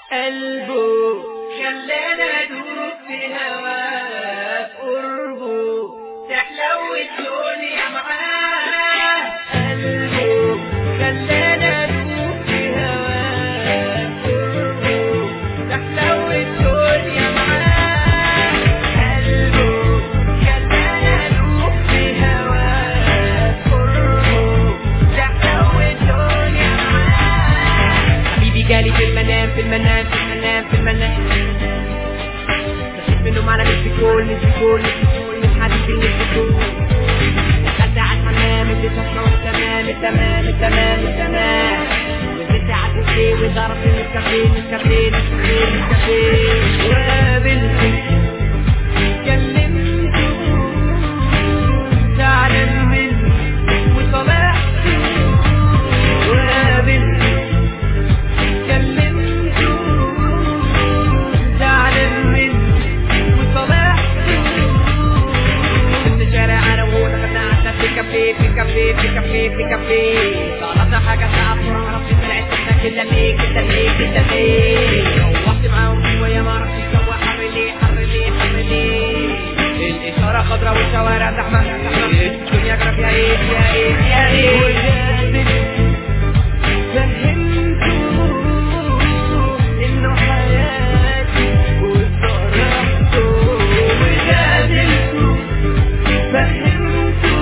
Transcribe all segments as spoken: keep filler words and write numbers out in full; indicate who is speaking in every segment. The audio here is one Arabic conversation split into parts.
Speaker 1: قلبه خلانا ندوب في هواه، قربه تحلو الدنيا معاه. قلبه خلانا ندوب في هواه، قربه تحلو الدنيا معاه. قلبه خلانا ندوب في هواه، قربه تحلو الدنيا معاه. حبيبي جالي في المنام في المنام في المنام في المنام، بشوف منه على نفسي كل نفسي كل نفسي كل حبيبي نفسي كل. دخلت على الحمام اللي تصنع تمام التمام التمام التمام، ونزلت على الكافيه وضربت من الكافيه من الكافيه من الكافيه من الكافيه، وقابلته كلمته زعلان مني وصالحته. وقابلته كلمته زعلان مني وصالحته. في الشارع انا وهو دخلنا قعدنا في كافيه في كافيه في كافيه في كافيه، طلبنا حاجه ساعه بسرعه معرفش طلعت منها كده ليه كده ليه كده ليه. روحت معاهم شويه معرفش الجو حر ليه حر ليه حر ليه. الاشاره خضرا والشوارع زحمه زحمه، الدنيا جرى فيها ايه فيها ايه فيها ايه. فهمته انه حياتي وصرحته وجادلته. فهمته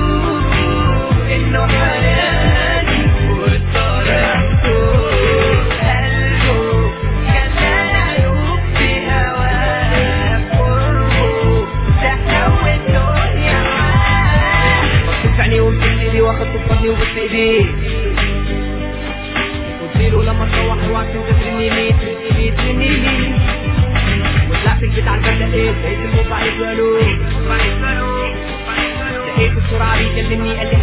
Speaker 1: انه حياتي وصرحته. قلبه خلانا ندوب في هواه، قربه تحلو الدنيا معاه. بصيت في عينيه ومسكت ايدي واخدته في حضني وبوست ايديه، قلتله لما تروح اوعى تنسى ميت ميت ميت. وطلعت البيت على الباب لقيت لقيت الموبايل بالو، لقيته بسرعه بيكلمني قال لي